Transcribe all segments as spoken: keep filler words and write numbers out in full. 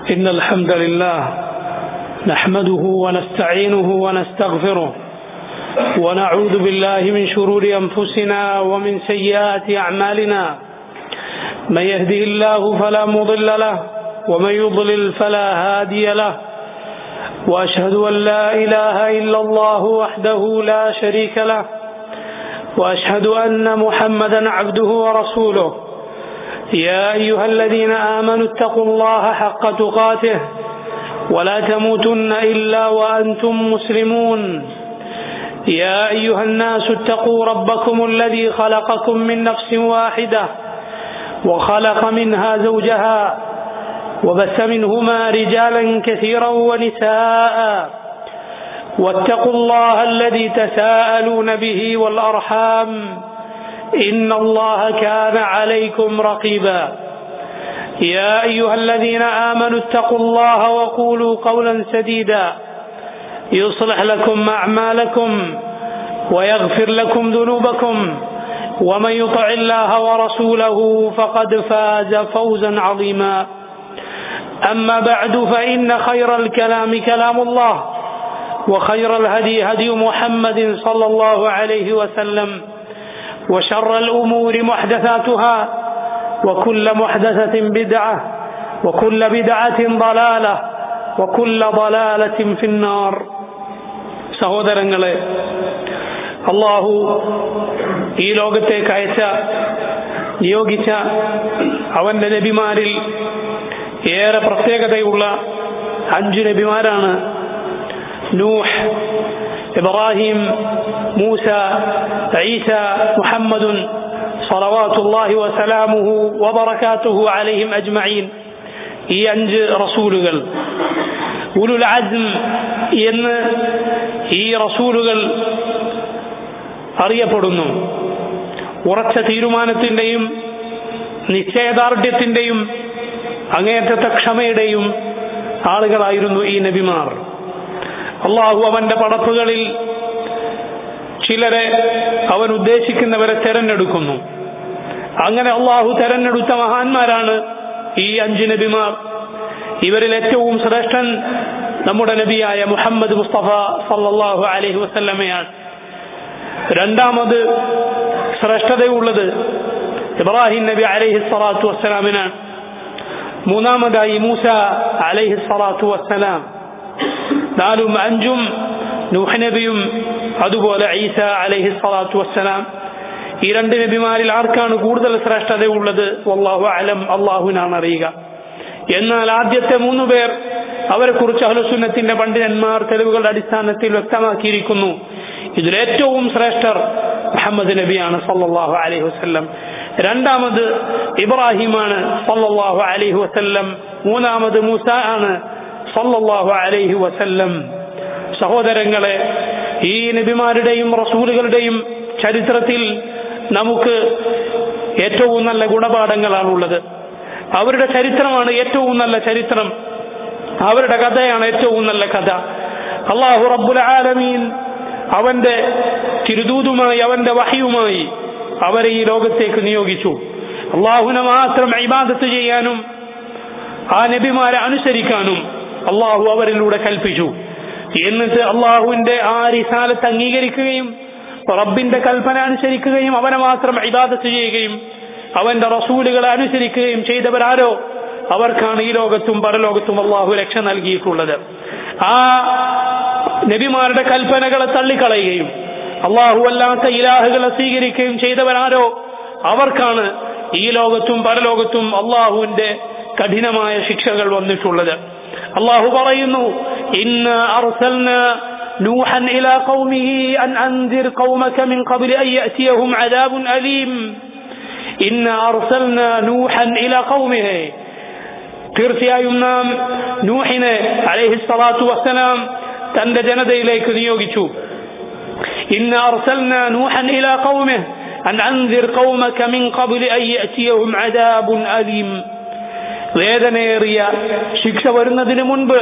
إن الحمد لله نحمده ونستعينه ونستغفره ونعوذ بالله من شرور أنفسنا ومن سيئات أعمالنا من يهده الله فلا مضل له ومن يضلل فلا هادي له وأشهد أن لا إله إلا الله وحده لا شريك له وأشهد أن محمدا عبده ورسوله يا أيها الذين آمنوا اتقوا الله حق تقاته ولا تموتن إلا وأنتم مسلمون يا أيها الناس اتقوا ربكم الذي خلقكم من نفس واحدة وخلق منها زوجها وبث منهما رجالا كثيرا ونساء واتقوا الله الذي تساءلون به والأرحام إن الله كان عليكم رقيبا يا أيها الذين آمنوا اتقوا الله وقولوا قولا سديدا يصلح لكم أعمالكم ويغفر لكم ذنوبكم ومن يطع الله ورسوله فقد فاز فوزا عظيما أما بعد فإن خير الكلام كلام الله وخير الهدي هدي محمد صلى الله عليه وسلم وشر الأمور محدثاتها وكل محدثة بدعة وكل بدعة ضلالة وكل ضلالة في النار സഹോദരങ്ങളെ, അല്ലാഹു ഈ ലോകത്തേക്ക് അയച്ച നിയോഗിച്ച അവന്റെ നബിമാരിൽ ഏറെ പ്രത്യേകതയുള്ള അഞ്ച് നബിമാരാണ് നൂഹ്, ഇബ്രാഹിം, മൂസ, ഈസ, മുഹമ്മദുൻ സ്വലവാത്തുല്ലാഹി വസലാമുഹു വബറകാതുഹു അലൈഹിം അജ്മഈൻ. ഈ അഞ്ച് റസൂലുകൾ ഉലുൽ അസ്ം എന്ന് ഈ റസൂലുകൾ അറിയപ്പെടുന്നു. ഉറച്ച തീരുമാനത്തിന്റെയും നിശ്ചയദാർഢ്യത്തിന്റെയും അങ്ങേയറ്റത്തെ ക്ഷമയുടെയും ആളുകളായിരുന്നു ഈ നബിമാർ. അള്ളാഹു അവന്റെ പടപ്പുകളിൽ ചിലരെ അവൻ ഉദ്ദേശിക്കുന്നവരെ തെരഞ്ഞെടുക്കുന്നു. അങ്ങനെ അള്ളാഹു തെരഞ്ഞെടുത്ത മഹാന്മാരാണ് ഈ അഞ്ച് നബിമാർ. ഇവരിൽ ഏറ്റവും ശ്രേഷ്ഠൻ നമ്മുടെ നബിയായ മുഹമ്മദ് മുസ്തഫ സല്ലല്ലാഹു അലൈഹി വസല്ലമയാണ്. രണ്ടാമത് ശ്രേഷ്ഠതയുള്ളത് ഇബ്രാഹിം നബി അലൈഹി സ്വലാത്തു വസ്സലാമിനാണ്. മൂന്നാമതായി മൂസ അലൈഹി സ്വലാത്തു വസ്സലാം. നാലും അഞ്ചും നൂഹ് നബിയും അതുപോലെ ഈസ അലൈഹി സ്വലാത്തു വസ്സലാം. ഈ രണ്ട് നബിമാരിൽ ആർക്കാണ് കൂടുതൽ ശ്രേഷ്ഠതയുള്ളത്? വല്ലാഹു അലം, അള്ളാഹുവിനാണ് അറിയുക. എന്നാൽ ആദ്യത്തെ മൂന്നു പേർ, അവരെ കുറിച്ച് അഹ്ലുസുന്നത്തിന്റെ പണ്ഡിതന്മാർ തെളിവുകളുടെ അടിസ്ഥാനത്തിൽ വ്യക്തമാക്കിയിരിക്കുന്നു. ഇതിലേറ്റവും ശ്രേഷ്ഠർ മുഹമ്മദ് നബിയാണ് സല്ലല്ലാഹു അലൈഹി വസല്ലം. രണ്ടാമത് ഇബ്രാഹിമാണ് സല്ലല്ലാഹു അലൈഹി വസല്ലം. മൂന്നാമത് മൂസ ആണ് സല്ലല്ലാഹു അലൈഹി വസല്ലം. സഹോദരങ്ങളെ, ഈ നബിമാരുടെയും റസൂലുകളുടെയും ചരിത്രത്തിൽ നമുക്ക് ഏറ്റവും നല്ല ഗുണപാഠങ്ങളാണുള്ളത്. അവരുടെ ചരിത്രമാണ് ഏറ്റവും നല്ല ചരിത്രം. അവരുടെ കഥയാണ് ഏറ്റവും നല്ല കഥ. അല്ലാഹു റബ്ബുൽ ആലമീൻ അവന്റെ തിരുദൂതുമായി, അവന്റെ വഹയുമായി അവരെ ഈ ലോകത്തേക്ക് നിയോഗിച്ചു. അള്ളാഹുവിനെ മാത്രം ഇബാദത്ത് ചെയ്യാനും ആ നബിമാരെ അനുസരിക്കാനും അള്ളാഹു അവരിലൂടെ കൽപ്പിച്ചു. എന്നിട്ട് അള്ളാഹുവിന്റെ ആ റിസാലത്ത് അംഗീകരിക്കുകയും റബ്ബിന്റെ കൽപ്പന അനുസരിക്കുകയും അവനെ മാത്രം ഇബാദത്ത് ചെയ്യുകയും അവന്റെ റസൂലുകളെ അനുസരിക്കുകയും ചെയ്തവരാരോ അവർക്കാണ് ഈ ലോകത്തും പരലോകത്തും അള്ളാഹു രക്ഷ നൽകിയിട്ടുള്ളത്. ആ നബിമാരുടെ കൽപ്പനകളെ തള്ളിക്കളയുകയും അള്ളാഹു അല്ലാത്ത ഇലാഹുകളെ സ്വീകരിക്കുകയും ചെയ്തവരാരോ അവർക്കാണ് ഈ ലോകത്തും പരലോകത്തും അള്ളാഹുവിന്റെ കഠിനമായ ശിക്ഷകൾ വന്നിട്ടുള്ളത്. അള്ളാഹു പറയുന്നു, ഇന്നാ അർസൽനാ നൂഹൻ ഇലാ ഖൗമിഹി അൻ അൻദിർ ഖൗമക മിൻ ഖബ്ലി അൻ യഅതിയഹും അദാബുൻ അലീം. ഇന്നാ അർസൽനാ നൂഹൻ ഇലാ ഖൗമിഹി, തീർച്ചയായും നാം നൂഹിനെ അലൈഹി സ്വലാത്തു വസ്സലാം തന്റെ ജനതയിലേക്ക് നിയോഗിച്ചു. ഇന്നാ അർസൽനാ നൂഹൻ ഇലാ ഖൗമിഹി അൻ അൻദിർ ഖൗമക മിൻ ഖബ്ലി അൻ യഅതിയഹും അദാബുൻ അലീം. വേദനയേറിയ ശിക്ഷ വരുന്നതിന് മുൻപ്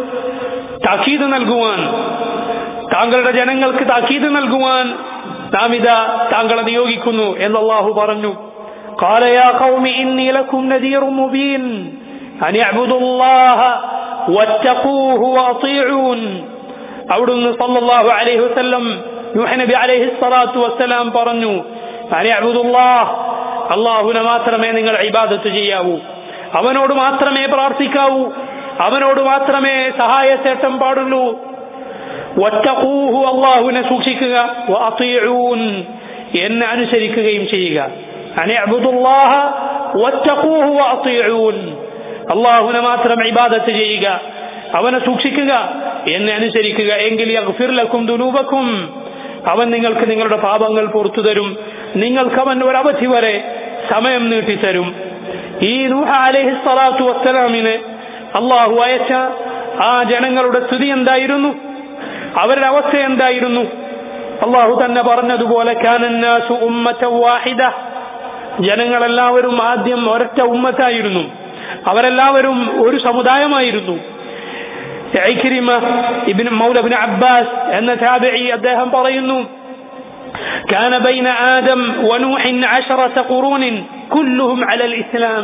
താക്കീത് നൽകുവാൻ, താങ്കളുടെ ജനങ്ങൾക്ക് താക്കീത് നൽകുവാൻ നാം ഇതാ താങ്കളെ നിയോഗിക്കുന്നു എന്ന് അല്ലാഹു പറഞ്ഞു. ഖാല യാ ഖൗമി ഇന്നി ലക്കും നദീറുൻ മുബീൻ അൻ അഅ്ബുദുല്ലാഹ വത്തഖൂഹു വഅതീഊൻ. അവിടുന്ന് സല്ലല്ലാഹു അലൈഹി വസല്ലം നൂഹ് നബി അലൈഹി സ്വലാത്തു വസ്സലാം പറഞ്ഞു, അൻ അഅ്ബുദുല്ലാഹ്, അല്ലാഹുവിനെ മാത്രമേ നിങ്ങൾ ഇബാദത്ത് ചെയ്യാവൂ, അവനോട് മാത്രമേ പ്രാർത്ഥിക്കാവൂ, അവനോട് മാത്രമേ സഹായത്തേട്ടം പാടുള്ളൂ. വത്തഖൂഹു, അല്ലാഹുവിനെ സൂക്ഷിക്കുക, വഅതീഊൻ, എന്നെ അനുസരിക്കുകയും ചെയ്യുക. അൻ അഅ്ബുദുല്ലാഹ വത്തഖൂഹു വഅതീഊൻ, അല്ലാഹുവിനെ മാത്രം ഇബാദത്ത് ചെയ്യുക, അവനെ സൂക്ഷിക്കുക, എന്നെ അനുസരിക്കുക. എങ്കിൽ യഗ്ഫിർ ലക്കും ദുനൂബക്കും, അവൻ നിങ്ങൾക്ക് നിങ്ങളുടെ പാപങ്ങൾ പുറത്തു തരും, നിങ്ങൾക്ക് അവൻ ഒരവധി വരെ സമയം നീട്ടിത്തരും. ഈ നൂഹ് അലൈഹി സ്വലാത്തു വസ്സലാമിന് അള്ളാഹു അയച്ച ആ ജനങ്ങളുടെ സ്ഥിതി എന്തായിരുന്നു, അവരുടെ അവസ്ഥ എന്തായിരുന്നു? അള്ളാഹു തന്നെ പറഞ്ഞതുപോലെ കാനന്നാസു ഉമ്മതൻ വാഹിദ, ജനങ്ങളെല്ലാവരും ആദ്യം ഒരൊറ്റ ഉമ്മത്തായിരുന്നു, അവരെല്ലാവരും ഒരു സമുദായമായിരുന്നു. ഇക്രിമ ഇബ്നു മൗല ഇബ്നു അബ്ബാസ് എന്ന താബിഈ അദ്ദേഹം പറയുന്നു, കാന ബൈന ആദം വനൂഹ് അശറത ഖുറൂൻ കുല്ലുഹും അലൽ ഇസ്ലാം.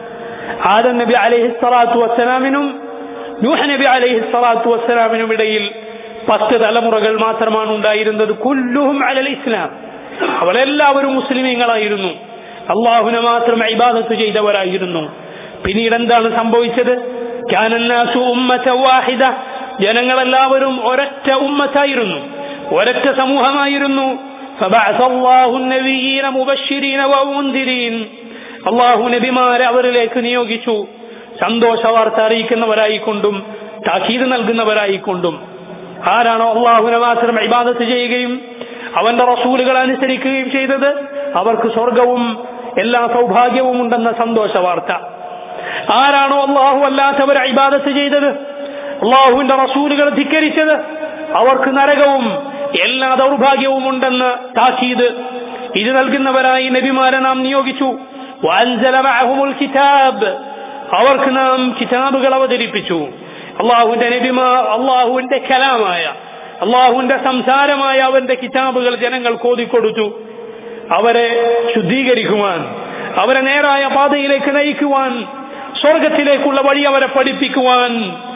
ആദം നബി അലൈഹി സ്വലാത്തു വസ്സലാമിനും നൂഹ് നബി അലൈഹി സ്വലാത്തു വസ്സലാമിനും ഇടയിൽ പത്ത് തലമുറകൾ മാത്രമാണ് ഉണ്ടായിരുന്നത്. കുല്ലുഹും അലൽ ഇസ്ലാം, അവരെല്ലാവരും മുസ്ലിമീങ്ങളായിരുന്നു, അള്ളാഹുവിനെ മാത്രം ഇബാദത്ത് ചെയ്തവരായിരുന്നു. പിന്നീട് എന്താണ് സംഭവിച്ചത്? കാനന്നാസു ഉമ്മതൻ വാഹിദ, ജനങ്ങളെല്ലാവരും ഒരൊറ്റ ഉമ്മത്തായിരുന്നു, ഒരൊറ്റ സമൂഹമായിരുന്നു. ഫബഅസല്ലാഹു നബിയ്യീന മുബശ്ശിരീന വമുൻദിരീൻ, അല്ലാഹു നബിമാരെ അവരിലേക്ക് നിയോഗിച്ചു, സന്തോഷ വാർത്ത അറിയിക്കുന്നവരായിക്കൊണ്ടും താക്കീത് നൽകുന്നവരായിക്കൊണ്ടും. ആരാണോ അള്ളാഹുവിനെ മാത്രം ഇബാദത്ത് ചെയ്യുകയും അവന്റെ റസൂലുകളെ അനുസരിക്കുകയും ചെയ്തത്, അവർക്ക് സ്വർഗവും എല്ലാ സൗഭാഗ്യവും ഉണ്ടെന്ന സന്തോഷ വാർത്ത. ആരാണോ അള്ളാഹു അല്ലാത്തവരെ ഇബാദത്ത് ചെയ്തത്, അള്ളാഹുവിന്റെ റസൂലുകളെ ധിക്കരിച്ചത്, അവർക്ക് നരകവും എല്ലാ ദൗർഭാഗ്യവും ഉണ്ടെന്ന് താക്കീത്. ഇത് നൽകുന്നവരായി നബിമാരെ നാം നിയോഗിച്ചു. വഅൻസല മഅഹുൽ കിതാബ്, അവർക്ക് നാം കിതാബുകൾ അവതരിപ്പിച്ചു. അള്ളാഹുവിന്റെ നബിമാർ അള്ളാഹുവിന്റെ കലാമായ അള്ളാഹുവിന്റെ സംസാരമായ അവന്റെ കിതാബുകൾ ജനങ്ങൾക്ക് ഓതിക്കൊടുത്തു, അവരെ ശുദ്ധീകരിക്കുവാൻ, അവരെ നേരായ പാതയിലേക്ക് നയിക്കുവാൻ, സ്വർഗത്തിലേക്കുള്ള വഴി അവരെ പഠിപ്പിക്കുവാൻ.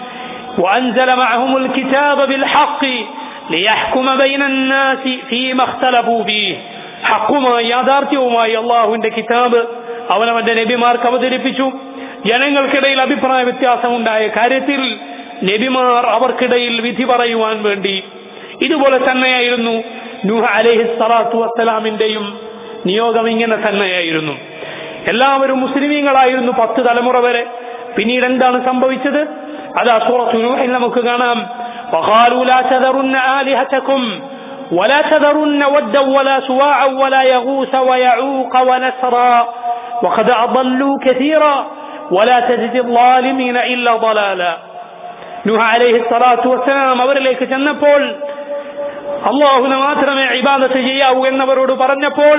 وأنزل معهم الكتاب بالحق ليحكم بين الناس فيما اختلفوا فيه. ഹക്കുമായി യാഥാർത്ഥ്യവുമായി അള്ളാഹുവിന്റെ കിതാബ് അവനവന്റെ നബിമാർക്ക് അവതരിപ്പിച്ചു. ജനങ്ങൾക്കിടയിൽ അഭിപ്രായ വ്യത്യാസമുണ്ടായ കാര്യത്തിൽ നബിമാർ അവർക്കിടയിൽ വിധി പറയുവാൻ വേണ്ടി. ഇതുപോലെ തന്നെയായിരുന്നു നൂഹ് അലൈഹി സ്വലാത്തു വസ്സലാമിന്റെയും നിയോഗം ഇങ്ങനെ തന്നെയായിരുന്നു. എല്ലാവരും മുസ്ലിമീങ്ങളായിരുന്നു പത്ത് തലമുറ വരെ. പിന്നീട് എന്താണ് സംഭവിച്ചത്? അതാ സൂറത്തു നൂഹിൽ നമുക്ക് കാണാം. وقالوا لا تذرن آلهتكم ولا تذرن ودا ولا سواعا ولا يغوث ويعوق ونسرا وقد أضلوا كثيرا ولا تزد الظالمين إلا ضلالا. നൂഹ് അലൈഹി സ്വലാത്തു വസ്സലാം അവരിലേക്ക് ചെന്നപ്പോൾ, അള്ളാഹുവിനെ മാത്രമേ ഇബാദത്ത് ചെയ്യാവൂ എന്നവരോട് പറഞ്ഞപ്പോൾ,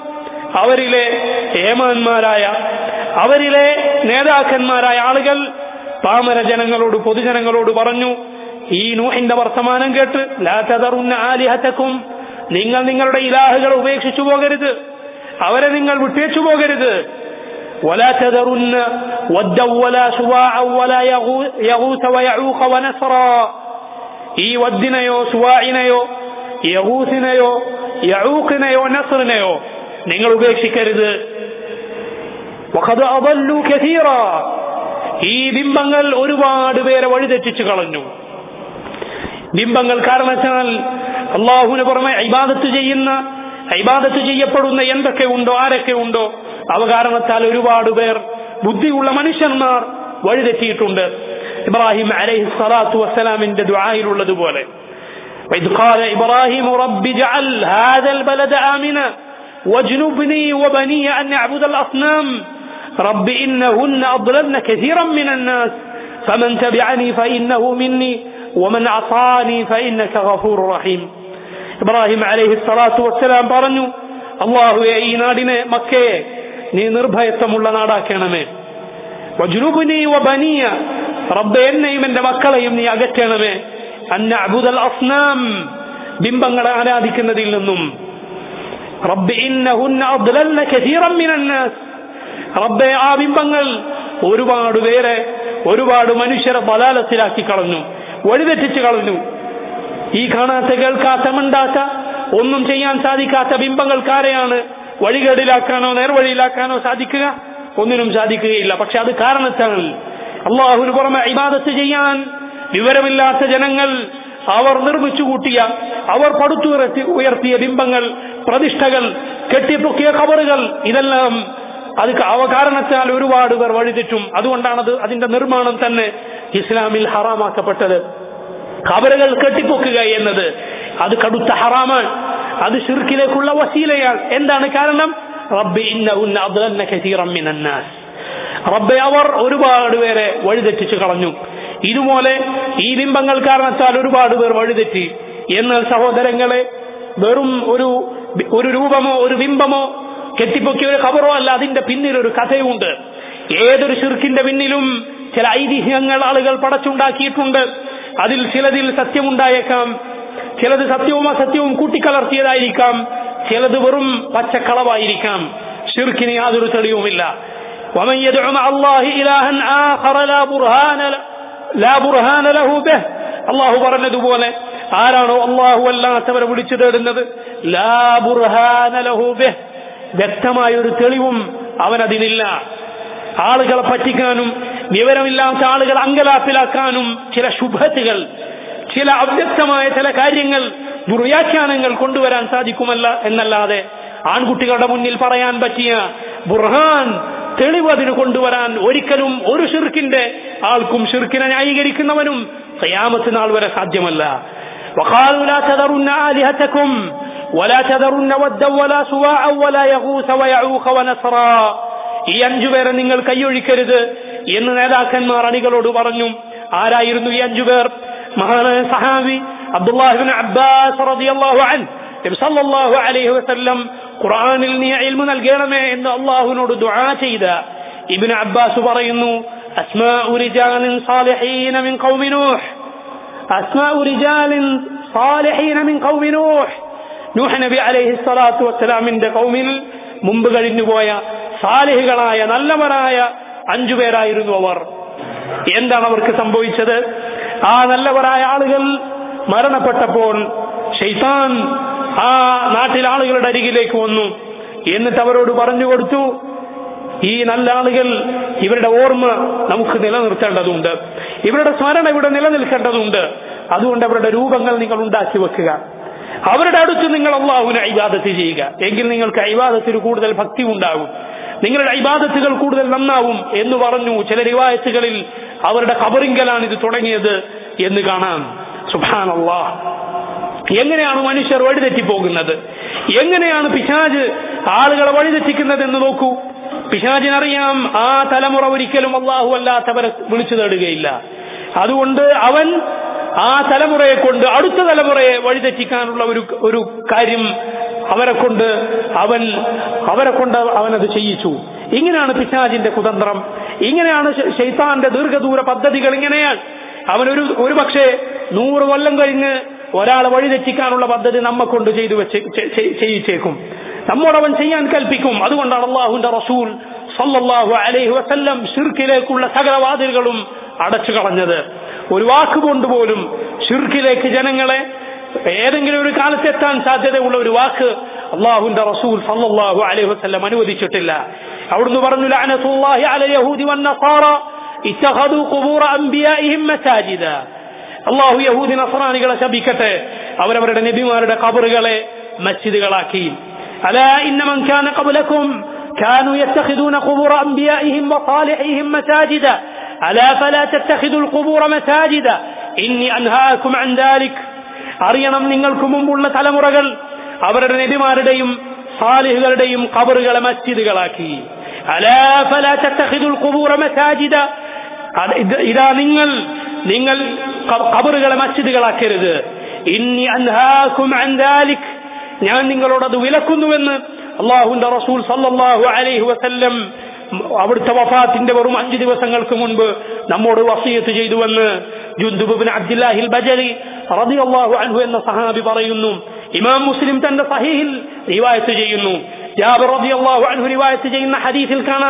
അവരിലെ ഏമാന്മാരായ അവരിലെ നേതാക്കന്മാരായ ആളുകൾ പാമര ജനങ്ങളോട് പൊതുജനങ്ങളോട് പറഞ്ഞു, ഈ നൂഹിന്റെ വർത്തമാനം കേട്ട്, ലാ തദറുന്ന ആലിഹതക്കും, നിങ്ങൾ നിങ്ങളുടെ ഇലാഹുകളെ ഉപേക്ഷിച്ചു പോകരുത്, അവരെ നിങ്ങൾ വിട്ടേച്ചു പോകരുത്. വലാ തദറുന്ന വദ്ദ വലാ സുവാഅ വലാ യഗൂസ വയഊഖ വനസ്റ, ഈ വദ്ദിനെയോ സുവാഇനെയോ യഗൂസിനെയോ യഊഖിനെയോ നസ്റിനെയോ നിങ്ങൾ ഉപേക്ഷിക്കരുത്. വഖദ് അദല്ലു കസീറ, ഈ ബിംബങ്ങൾ ഒരുപാട് പേരെ വഴിതെറ്റിച്ചു കളഞ്ഞു. ബിംബങ്ങൾ കാരണത്താൽ അള്ളാഹുവിന് പുറമെ ഇബാദത്ത് ചെയ്യുന്ന ഇബാദത്ത് ചെയ്യപ്പെടുന്ന എന്തൊക്കെ ഉണ്ടോ ആരൊക്കെ ഉണ്ടോ അവ കാരണത്താൽ ഒരുപാട് പേർ, ബുദ്ധിയുള്ള മനുഷ്യന്മാർ വഴിതെറ്റിയിട്ടുണ്ട്. ഇബ്രാഹിം അലൈഹി സ്വലാത്തു വസ്സലാമിന്റെ ദുആയിലുള്ളതുപോലെ, وإذ قال إبراهيم رب اجعل هذا البلد آمنا واجنبني وبني أن نعبد الأصنام رب إنهن أضللن كثيرا من الناس فمن تبعني فإنه مني ومن عصاني فإنك غفور رحيم. ഇബ്രാഹിം അലൈഹി സ്വലാത്തു വസ്സലാം പറഞ്ഞു, അല്ലാഹുവേ, ഈ നാടിനെ മക്കയെ നീ നിർഭയത്വമുള്ള നാടാക്കണമേ. വജ്നുബ്നി വബനിയ, റബ്ബേ, എന്നെയും എന്റെ മക്കളെയും നീ അകറ്റണമേ. അൻ നഅ്ബുദൽ അസ്നാം, ബിംബങ്ങളെ ആരാധിക്കുന്നതിൽ നിന്നും. റബ്ബി ഇന്നഹുന്ന അദ്ലൽന കസീറൻ മിനൻ നാസ്, റബ്ബേ ആ ബിംബങ്ങൾ ഒരുപാട് പേരെ ഒരുപാട് മനുഷ്യരെ ബലാലത്തിലാക്കി കളഞ്ഞു, വഴിതെറ്റിച്ചു കളഞ്ഞു. ഈ കാണാത്ത കേൾക്കാത്ത മിണ്ടാത്ത ഒന്നും ചെയ്യാൻ സാധിക്കാത്ത ബിംബങ്ങൾക്കാരെയാണ് വഴികേടിലാക്കാനോ നേർവഴിയിലാക്കാനോ സാധിക്കുക? ഒന്നിനും സാധിക്കുകയില്ല. പക്ഷെ അത് കാരണത്താൽ അള്ളാഹുവിന് പുറമെ ഇബാദത്ത് ചെയ്യാൻ വിവരമില്ലാത്ത ജനങ്ങൾ അവർ നിർമ്മിച്ചു കൂട്ടിയ, അവർ പടുത്തുയർത്തി ഉയർത്തിയ ബിംബങ്ങൾ, പ്രതിഷ്ഠകൾ, കെട്ടിപ്പൊക്കിയ ഖബറുകൾ, ഇതെല്ലാം അത് അവ കാരണത്താൽ ഒരുപാട് പേർ വഴിതെറ്റും. അതുകൊണ്ടാണത് അതിന്റെ നിർമ്മാണം തന്നെ ഇസ്ലാമിൽ ഹറാമാക്കപ്പെട്ടത്. ഖബറുകൾ കെട്ടിപ്പൊക്കുക എന്നത് അത് കടുത്ത ഹറാമാണ്. അത് ശിർക്കിലേക്കുള്ള വസീലയാണ്. എന്താണ് കാരണം? റബ്ബി ഇന്നഹുന്ന അദ്ലൽന കസീറൻ മിനൻ നാസ്, റബ്ബേ അവർ ഒരുപാട് പേരെ വഴിതെറ്റിച്ചു കളഞ്ഞു. ഇതുപോലെ ഈ ബിംബങ്ങൾ കാരണത്താൽ ഒരുപാട് പേർ വഴിതെറ്റി. എന്നാൽ സഹോദരങ്ങളെ, വെറും ഒരു ഒരു രൂപമോ ഒരു ബിംബമോ കെട്ടിപ്പൊക്കിയ ഒരു ഖബറോ അല്ല, അതിന്റെ പിന്നിൽ ഒരു കഥയുണ്ട്. ഏതൊരു ശിർക്കിന്റെ പിന്നിലും ചില ഐതിഹ്യങ്ങൾ ആളുകൾ പടച്ചുണ്ടാക്കിയിട്ടുണ്ട്. അതിൽ ചിലതിൽ സത്യമുണ്ടായേക്കാം, ചിലത് സത്യവും അസത്യവും കൂട്ടിക്കലർത്തിയതായിരിക്കാം, ചിലത് വെറും പച്ചക്കളവായിരിക്കാം. ശിർക്കിന് യാതൊരു തെളിവുമില്ല. ومن يدع مع الله إلها آخر لا برهان لا برهان له به, അല്ലാഹു പറഞ്ഞതുപോലെ ആരാണോ അല്ലാഹു അല്ലാത്തവരെ വിളിച്ചു തേടുന്നത്, ലാ ബുർഹാന ലഹു ബിഹ്, വ്യക്തമായ ഒരു തെളിവും അവനതിനില്ല. ആളുകളെ പറ്റിക്കാനും വിവരമില്ലാത്ത ആളുകൾ അങ്കലാപ്പിലാക്കാനും ചില ശുഭത്തുകൾ, ചില അവ്യക്തമായ ചില കാര്യങ്ങൾ, ദുർവ്യാഖ്യാനങ്ങൾ കൊണ്ടുവരാൻ സാധിക്കുമല്ല എന്നല്ലാതെ ആൺകുട്ടികളുടെ മുന്നിൽ പറയാൻ പറ്റിയ ബുർഹാൻ, തെളിവ് അതിന് കൊണ്ടുവരാൻ ഒരിക്കലും ഒരു ശിർക്കിന്റെ ആൾക്കും ശിർക്കിനെ ന്യായീകരിക്കുന്നവനും ഖിയാമത്ത് നാൾ വരെ സാധ്യമല്ല. وقالوا لا تذرن آلهتكم ولا تذرن ودا ولا سواعا ولا يغوث ويعوق ونسرا, ഈ അഞ്ചുപേരെ നിങ്ങൾ കൈയൊഴിക്കരുത് എന്ന് നേതാക്കന്മാർ അണികളോട് പറഞ്ഞു. ആരായിരുന്നു ഈ അഞ്ചുപേർ? മഹാനായ സഹാബി അബ്ദുല്ലാഹി ഇബ്നു അബ്ബാസ് റളിയല്ലാഹു അൻഹു നബി സല്ലല്ലാഹു അലൈഹി വസല്ലം ഖുർആനിൽ നീ ഇൽമു നൽകണമേ എന്ന് അല്ലാഹുവിനോട് ദുആ ചെയ്ത ഇബ്നു അബ്ബാസ് പറയുന്നു, അസ്മാഉ റിജാലിൻ സാലിഹീന മിൻ ഖൗമി നൂഹ്, അസ്മാഉ റിജാലിൻ സാലിഹീന മിൻ ഖൗമി നൂഹ്, നൂഹ് നബി അലൈഹി സ്വലാത്തു വസ്സലാമിന്റെ ഖൗമിൽ മുമ്പ് കഴിഞ്ഞുപോയ സാലിഹുകളായ നല്ലവരായ അഞ്ചുപേരായിരുന്നു അവർ. എന്താണ് അവർക്ക് സംഭവിച്ചത്? ആ നല്ലവരായ ആളുകൾ മരണപ്പെട്ടപ്പോൾ ശൈത്താൻ ആ നാട്ടിലെ ആളുകളുടെ അരികിലേക്ക് വന്നു. എന്നിട്ട് അവരോട് പറഞ്ഞു കൊടുത്തു, ഈ നല്ല ആളുകൾ, ഇവരുടെ ഓർമ്മ നമുക്ക് നിലനിർത്തേണ്ടതുണ്ട്, ഇവരുടെ സ്മരണ ഇവിടെ നിലനിൽക്കേണ്ടതുണ്ട്. അതുകൊണ്ട് അവരുടെ രൂപങ്ങൾ നിങ്ങൾ ഉണ്ടാക്കി വെക്കുക, അവരുടെ അടുത്ത് നിങ്ങൾ അല്ലാഹുവിനെ ഇബാദത്ത് ചെയ്യുക. എങ്കിൽ നിങ്ങൾക്ക് ഇബാദത്തിന് കൂടുതൽ ഭക്തി ഉണ്ടാകും, നിങ്ങളുടെ ഇബാദത്തുകൾ കൂടുതൽ നന്നാവും എന്ന് പറഞ്ഞു. ചില റിവായത്തുകളിൽ അവരുടെ ഖബറിങ്കലാണ് ഇത് തുടങ്ങിയത് എന്ന് കാണാം. സുബ്ഹാനല്ലാഹ്. എങ്ങനെയാണ് മനുഷ്യർ വഴിതെറ്റിപ്പോകുന്നത്? എങ്ങനെയാണ് പിശാച് ആളുകളെ വഴിതെറ്റിക്കുന്നത് എന്ന് നോക്കൂ. പിശാചിനറിയാം ആ തലമുറ ഒരിക്കലും അല്ലാഹു അല്ലാത്തവരെ വിളിച്ചു തേടുകയില്ല. അതുകൊണ്ട് അവൻ ആ തലമുറയെ കൊണ്ട് അടുത്ത തലമുറയെ വഴിതെറ്റിക്കാനുള്ള ഒരു ഒരു കാര്യം അവരെ കൊണ്ട് അവൻ അവരെ കൊണ്ട് അവനത് ചെയ്യിച്ചു. ഇങ്ങനെയാണ് പിശാചിന്റെ കുതന്ത്രം, ഇങ്ങനെയാണ് ശൈത്താന്റെ ദീർഘദൂര പദ്ധതികൾ. ഇങ്ങനെയാണ് അവനൊരു ഒരു പക്ഷേ നൂറ് കൊല്ലം കഴിഞ്ഞ് ഒരാളെ വഴിതെറ്റിക്കാനുള്ള പദ്ധതി നമ്മെ കൊണ്ട് ചെയ്തു വെച്ച് ചെയ്യിച്ചേക്കും, നമ്മോടവൻ ചെയ്യാൻ കൽപ്പിക്കും. അതുകൊണ്ടാണ് അല്ലാഹുവിന്റെ റസൂൽ സല്ലല്ലാഹു അലൈഹി വസല്ലം ശിർക്കിലേക്കുള്ള സകല വാതിലുകളും അടച്ചു കളഞ്ഞത്. ഒരു വാക്കുകൊണ്ട് പോലും ശിർക്കിലേക്ക് ജനങ്ങളെ ഏതെങ്കിലും ഒരു കാലത്തെത്താൻ സാധ്യതയുള്ള ഒരു വാക്ക് അല്ലാഹുവിന്റെ റസൂൽ സല്ലല്ലാഹു അലൈഹി വസല്ലം അനുവദിച്ചിട്ടില്ല. അവിടുന്ന് പറഞ്ഞു, ലഅനത്തുല്ലാഹി അലൽ യഹൂദി വന്നസാറ ഇത്തഖദു ഖുബൂറ അംബിയാഇഹിം മസാജിദ. അല്ലാഹു യഹൂദി നസ്രാനികളെ ശപിക്കട്ടെ, അവരവരുടെ നബിമാരുടെ ഖബറുകളെ മസ്ജിദുകളാക്കി. അലാ ഇന്ന മൻ കാന ഖബ്ലകും കാനൂ യത്തഖിദൂന ഖുബൂറ അംബിയാഇഹിം വസാലിഹിഹിം മസാജിദ അലാ ഫലാ തത്തഖിദുൽ ഖുബൂറ മസാജിദ ഇന്നി അൻഹാകും അൻ ദാലിക്. അറിയണം, നിങ്ങൾക്ക് മുമ്പുള്ള തലമുറകൾ അവരുടെ നബിമാരുടെയും സാലിഹുകളുടെയും ഖബറുകളെ മസ്ജിദുകളാക്കി. അലാ ഫലാ തത്തഖിദുൽ ഖുബൂറ മസാജിദ, ഇതാ നിങ്ങൾ നിങ്ങൾ ഖബറുകളെ മസ്ജിദുകളാക്കരുത്. ഇന്നി അൻഹാകും അൻ ദാലിക്, ഞാൻ നിങ്ങളോട് അത് വിലക്കുന്നുവെന്ന് അല്ലാഹുവിന്റെ റസൂൽ സല്ലല്ലാഹു അലൈഹി വസല്ലം അവിടുത്തെ വഫാത്തിന്റെ വെറും അഞ്ചു ദിവസങ്ങൾക്ക് മുൻപ് നമ്മോട് വസിയത്ത് ചെയ്തുവെന്ന് ജുൻദുബ് ഇബ്നു അബ്ദുല്ലാഹിൽ ബജലി റളിയല്ലാഹു അൻഹു എന്ന സഹാബി പറയുന്നു. ഇമാം മുസ്ലിം തന്റെ സഹീഹിൽ റിവായത്ത് ചെയ്യുന്നു. ജാബിർ റളിയല്ലാഹു അൻഹു റിവായത്ത് ചെയ്യുന്ന ഹദീസിൽ കാണാം,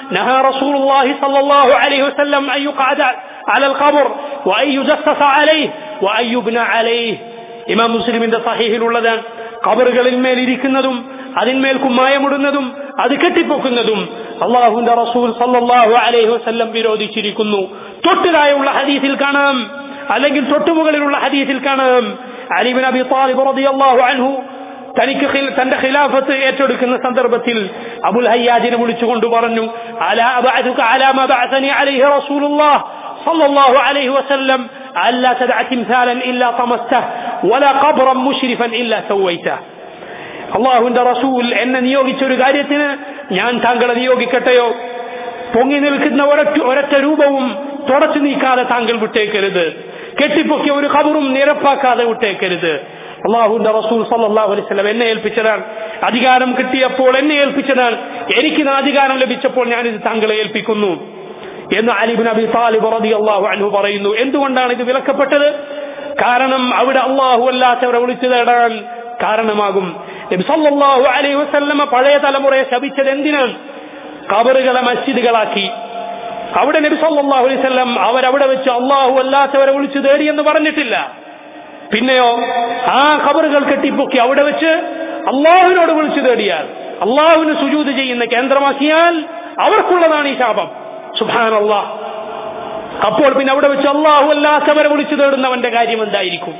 نهى رسول الله صلى الله عليه وسلم أن يقعد على القبر وأن يجسس عليه وأن يبنى عليه. ഇമാം മുസ്ലിമിന്റെ സഹീഹിലുള്ളതാണ് ഖബറുകളിൽ മേൽ ഇരിക്കുന്നതും അതിന്മേൽ കുമ്മായമിടുന്നതും അത് കെട്ടിപ്പൊക്കുന്നതും അല്ലാഹുവിന്റെ റസൂൽ സല്ലല്ലാഹു അലൈഹി വസല്ലം വിരോധിച്ചിരിക്കുന്നു. തൊട്ടിലായുള്ള ഹദീസിൽ കാണാം, അല്ലെങ്കിൽ തൊട്ടുമുകളിലുള്ള ഹദീസിൽ കാണാം, അലി ഇബ്നു അബി ത്വാലിബ് റളിയല്ലാഹു അൻഹു തനിക്ക് തന്റെ ഖിലാഫത്ത് ഏറ്റെടുക്കുന്ന സന്ദർഭത്തിൽ അബുൽ ഹയ്യാജിനെ വിളിച്ചുകൊണ്ട് പറഞ്ഞു, അലാ അബഅദുക അലാ മാ ബഅസനി അലൈഹി റസൂലുള്ളാഹ് സല്ലല്ലാഹു അലൈഹി വസല്ലം അല്ലാ തദഅ തിംസാലൻ ഇല്ലാ തമസ്തഹ് വലാ ഖബ്റൻ മുശ്രിഫൻ ഇല്ലാ സവൈതഹ്. അല്ലാഹുവിന്റെ റസൂൽ എന്നെ നിയോഗിച്ച ഒരു കാര്യത്തിന് ഞാൻ താങ്കളെ നിയോഗിക്കട്ടെയോ? പൊങ്ങി നിൽക്കുന്ന ഒരൊറ്റ ഒരൊറ്റ രൂപവും തുടച്ചു നീക്കാതെ താങ്കൾ വിട്ടേക്കരുത്, കെട്ടിപ്പൊക്കിയ ഒരു ഖബറും നിരപ്പാക്കാതെ വിട്ടേക്കരുത്. അല്ലാഹുവിന്റെ റസൂൽ സല്ലല്ലാഹു അലൈഹി വസല്ലം എന്നെ ഏൽപ്പിച്ചതാണ്, അധികാരം കിട്ടിയപ്പോൾ എന്നെ ഏൽപ്പിച്ചതാണ്, എനിക്ക് അധികാരം ലഭിച്ചപ്പോൾ ഞാനിത് താങ്കളെ ഏൽപ്പിക്കുന്നു എന്ന് അലി ഇബ്നു അബി ത്വാലിബ് റളിയല്ലാഹു അൻഹു പറയുന്നു. എന്തുകൊണ്ടാണ് ഇത് വിലക്കപ്പെട്ടത്? കാരണം അവിടെ അല്ലാഹു അല്ലാത്തവരെ വിളിച്ചു തേടാൻ കാരണമാകും. നബി സല്ലല്ലാഹു അലൈഹി വസല്ലം പഴയ തലമുറയെ ശപിച്ചത് എന്തിനാണ്? ഖബറുകളെ മസ്ജിദുകളാക്കി. അവിടെ നബി സല്ലല്ലാഹു അലൈഹി വസല്ലം അവരവിടെ വെച്ച് അല്ലാഹു അല്ലാത്തവരെ വിളിച്ചു തേടി എന്ന് പറഞ്ഞിട്ടില്ല. പിന്നെയോ ആ ഖബറുകൾ കെട്ടിപ്പൊക്കി അവിടെ വെച്ച് അല്ലാഹുവിനോട് വിളിച്ചു തേടിയാൽ, അല്ലാഹുവിന് സുജൂദ് ചെയ്യുന്ന കേന്ദ്രമാക്കിയാൽ അവർക്കുള്ളതാണ് ഈ ശാപം. സുബ്ഹാനല്ലാഹ്. അപ്പോൾ പിന്നെ അവിടെ വെച്ച് അല്ലാഹു അല്ലാത്തവരെ വിളിച്ചു തേടുന്നവന്റെ കാര്യം എന്തായിരിക്കും?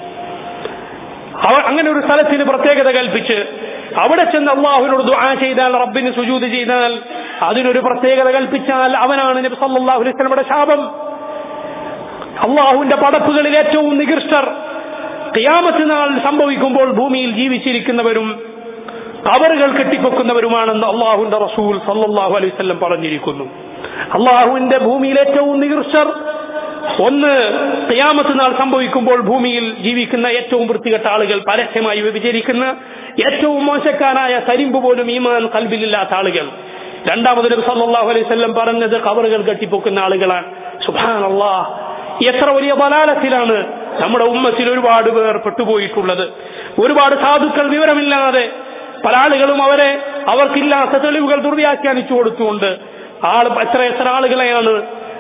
അങ്ങനെ ഒരു സ്ഥലത്തിന് പ്രത്യേകത കൽപ്പിച്ച് അവിടെ ചെന്ന് അല്ലാഹുവിനോട് ദുആ ചെയ്താൽ, റബ്ബിന് സുജൂദ് ചെയ്താൽ, അതിനൊരു പ്രത്യേകത കൽപ്പിച്ചാൽ അവനാണ് നബി സല്ലല്ലാഹു അലൈഹി വസല്ലമയുടെ ശാപം. അല്ലാഹുവിന്റെ പടപ്പുകളിൽ ഏറ്റവും നികൃഷ്ടർ ഖിയാമത്ത് നാൾ സംഭവിക്കുമ്പോൾ ഭൂമിയിൽ ജീവിച്ചിരിക്കുന്നവരും ഖബറുകൾ കെട്ടിപ്പൊക്കുന്നവരുമാണെന്ന് അല്ലാഹുവിന്റെ റസൂൽ സല്ലല്ലാഹു അലൈഹി വസല്ലം പറഞ്ഞിരിക്കുന്നു. അല്ലാഹുവിന്റെ ഭൂമിയിൽ ഏറ്റവും നികൃഷ്ടർ ഒന്ന് ഖിയാമത്ത് നാൾ സംഭവിക്കുമ്പോൾ ഭൂമിയിൽ ജീവിക്കുന്ന ഏറ്റവും വൃത്തികെട്ട ആളുകൾ, പരസ്യമായി വ്യഭിചരിക്കുന്ന ഏറ്റവും മോശക്കാരായ തരിമ്പ് പോലും ഈമാൻ ഖൽബിലില്ലാത്ത ആളുകൾ. രണ്ടാമത് നബി സല്ലല്ലാഹു അലൈഹി വസല്ലം പറഞ്ഞത് ഖബറുകൾ കെട്ടിപ്പൊക്കുന്ന ആളുകളാണ്. സുബ്ഹാനല്ലാഹ്. എത്ര വലിയ ബലാലത്തിലാണ് നമ്മുടെ ഉമ്മത്തിൽ ഒരുപാട് പേർ പെട്ടുപോയിട്ടുള്ളത്. ഒരുപാട് സാധുക്കൾ വിവരമില്ലാതെ പല ആളുകളും അവരെ അവർക്കില്ലാത്ത തെളിവുകൾ ദുർവ്യാഖ്യാനിച്ചു കൊടുത്തുകൊണ്ട് ആൾ എത്ര എത്ര ആളുകളെയാണ്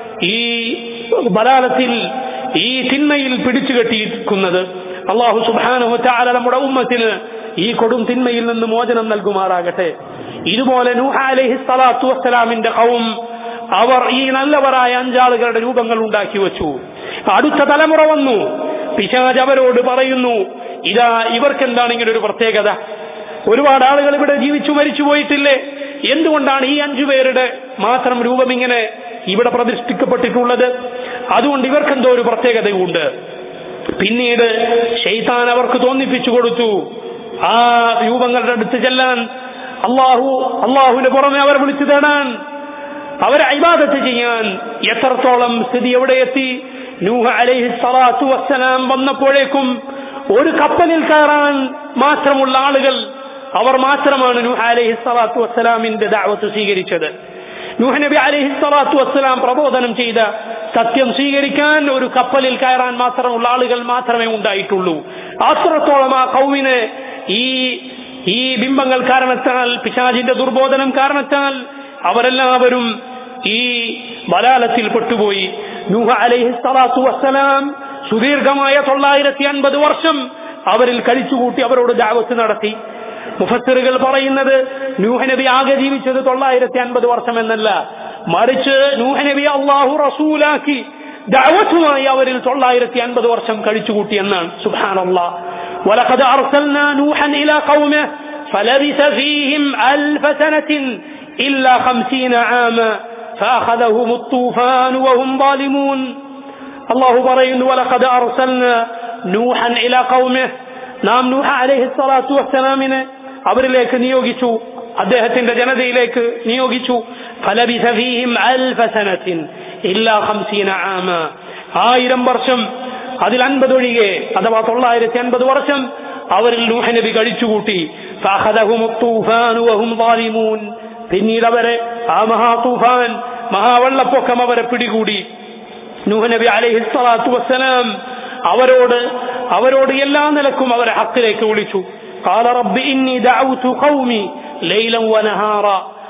ഈ ബലാലത്തിൽ, ഈ തിന്മയിൽ പിടിച്ചു കെട്ടിയിരിക്കുന്നത്. അല്ലാഹു സുബ്ഹാനഹു വ തആല നമ്മുടെ ഉമ്മത്തിന് ഈ കൊടും തിന്മയിൽ നിന്ന് മോചനം നൽകുമാറാകട്ടെ. ഇതുപോലെ നൂഹ് അലൈഹി സ്വലാത്തു വസ്സലാമിന്റെ ഖൗം അവർ ഈ നല്ലവരായ അഞ്ചാളുകളുടെ രൂപങ്ങൾ ഉണ്ടാക്കി വെച്ചു. അടുത്ത തലമുറ വന്നു, പിശാച് അവരോട് പറയുന്നു, ഇതാ ഇവർക്കെന്താണ് ഇങ്ങനെ ഒരു പ്രത്യേകത? ഒരുപാട് ആളുകൾ ഇവിടെ ജീവിച്ചു മരിച്ചു പോയിട്ടില്ലേ? എന്തുകൊണ്ടാണ് ഈ അഞ്ചു പേരുടെ മാത്രം രൂപം ഇങ്ങനെ ഇവിടെ പ്രതിഷ്ഠിക്കപ്പെട്ടിട്ടുള്ളത്? അതുകൊണ്ട് ഇവർക്കെന്തോ ഒരു പ്രത്യേകതയുണ്ട്. പിന്നീട് ശൈത്താൻ അവർക്ക് തോന്നിപ്പിച്ചു കൊടുത്തു ആ രൂപങ്ങളുടെ അടുത്ത് ചെല്ലാൻ, അള്ളാഹു അള്ളാഹുവിന് പുറമെ അവർ വിളിച്ചു തേടാൻ, അവരെ ഇബാദത്ത് ചെയ്യാൻ. എത്രത്തോളം സ്ഥിതി എവിടെ എത്തി? നൂഹ് അലൈഹി സ്വലാത്തു വസ്സലാം വന്നപ്പോഴേക്കും ഒരു കപ്പലിൽ കയറാൻ മാത്രമുള്ള ആളുകൾ, അവർ മാത്രമാണ് നൂഹ് അലൈഹി സ്വലാത്തു വസ്സലാമിന്റെ ദഅവത്ത് സ്വീകരിച്ചത്. നൂഹ് നബി അലൈഹി സ്വലാത്തു വസ്സലാം പ്രബോധനം ചെയ്ത സത്യം സ്വീകരിക്കാൻ ഒരു കപ്പലിൽ കയറാൻ മാത്രമുള്ള ആളുകൾ മാത്രമേ ഉണ്ടായിട്ടുള്ളൂ. അത്രത്തോളം ആ ഖൗമിനെ ഈ ഈ ബിംബങ്ങൾ കാരണത്താൽ, പിശാചിന്റെ ദുർബോധനം കാരണത്താൽ അവരെല്ലാവരും ഈ ബലാലത്തിൽ പെട്ടുപോയി. നൂഹ് അലൈഹി സ്വലാത്തു വസ്സലാം സുദീർഘമായ തൊള്ളായിരത്തി അൻപത് വർഷം അവരിൽ കഴിച്ചുകൂട്ടി അവരോട് ദഅവത്ത് നടത്തി. മുഫസ്സിറുകൾ പറയുന്നത് നൂഹ് നബി ആകെ ജീവിച്ചത് തൊള്ളായിരത്തി അൻപത് വർഷം എന്നല്ല, മറിച്ച് നൂഹ് നബി അല്ലാഹു റസൂലാക്കി ദഅവത്തുമായി അവരിൽ തൊള്ളായിരത്തി അൻപത് വർഷം കഴിച്ചുകൂട്ടി എന്നാണ്. സുബ്ഹാനല്ലാഹ്. വലഖദ് അർസൽനാ നൂഹൻ ഇലാ ഖൗമിഹി ഫലബിസ ഫീഹിം അൽഫ സനത്തിൻ ഇല്ലാ ഖംസീന ആമ ഫഅഖദഹും الطൂഫാൻ വഹും ളാലിമൂൻ. അല്ലാഹു പറയുന്നു, വലഖദ് അർസൽനാ നൂഹൻ ഇലാ ഖൗമിഹി, നാം നൂഹ് അലൈഹി സ്വലാത്തു വസ്സലാമിനെ അവരിലേക്ക് നിയോഗിച്ചു, അദ്ദേഹത്തിന്റെ ജനതയിലേക്ക് നിയോഗിച്ചു. ഫലബിസ ഫീഹിം അൽഫ സനത്തിൻ ഇല്ലാ ഖംസീന ആമ, ആയിരം വർഷം അതിൽ അൻപത് ഒഴികെ, അഥവാ തൊള്ളായിരത്തി അൻപത് വർഷം അവരിൽ നൂഹ് നബി കഴിച്ചുകൂട്ടി. ഫഅഖദഹും الطൂഫാൻ വഹും ളാലിമൂൻ, പിന്നീട് അവരെ ആ മഹാ തൂഫാൻ, മഹാവെള്ളപ്പൊക്കം അവരെ പിടികൂടി. നൂഹ് നബി അലൈഹി സ്വലാത്തു വസ്സലാം അവരോട് അവരോട് എല്ലാ നിലക്കും അവരെ ഹക്കിലേക്ക് വിളിച്ചു. ഖാല റബ്ബി ഇന്നി ദഅവ്തു ഖൗമി ലൈലൻ വനഹാറ,